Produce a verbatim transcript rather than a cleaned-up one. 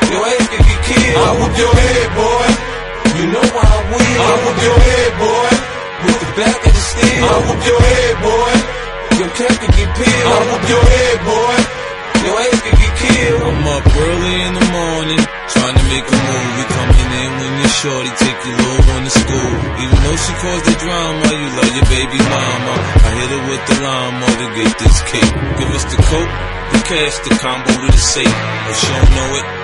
your ass could get killed. I whoop your head, boy. You know how I will. I whoop your head, boy. With the back of the steel. I whoop your head, boy. Your cap could get peeled. I whoop your head, boy. Your ass could get killed. I'm up early in the morning, trying to make a move. You coming in when you're shorty, take your little one to school. Even though she caused the drama, you love your baby mama. I hit her with the llama to get this cake. Give us the coke, the cash, the combo to the safe. If she don't know it,